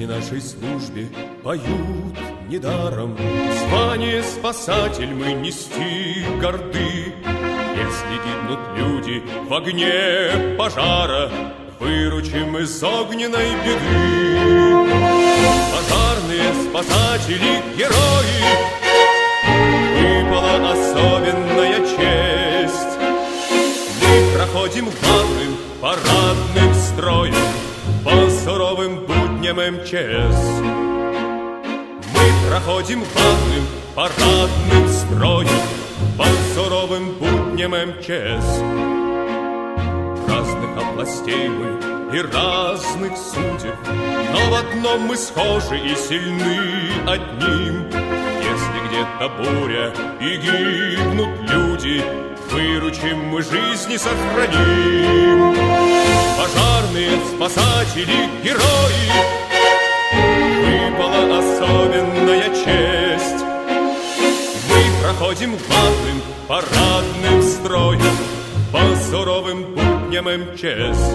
нашей службе поют недаром. Звание спасатель мы нести горды. Если гибнут люди в огне пожара, выручим из огненной беды. Пожарные спасатели, герои, выпала особенная честь. Мы проходим главным парадным строем по суровым будням МЧС. Мы проходим главным парадным строем по суровым будням МЧС. Разных областей мы и разных судеб, но в одном мы схожи и сильны одним. Если где-то буря и гибнут люди, выручим мы жизни, сохраним. Пожарные спасатели, герои, выпала особенная честь. Мы проходим главным парадным строем по суровым будням МЧС.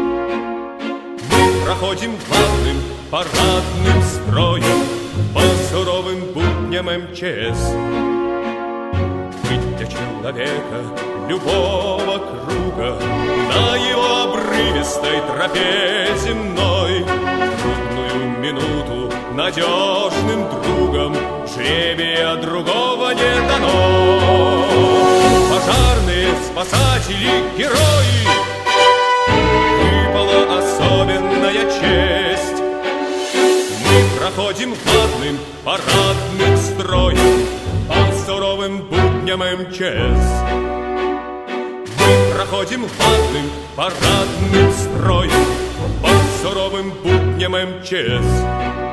Мы проходим главным парадным строем по суровым будням МЧС. Быть для человека любого круга на его обрывистой тропе земной, в трудную минуту надежным другом жребия другого не дано. Пожарные спасатели, герои, выпала особенная честь. Мы проходим главным парадным строем по суровым будням МЧС. Мы проходим главным парадным строем по суровым будням МЧС.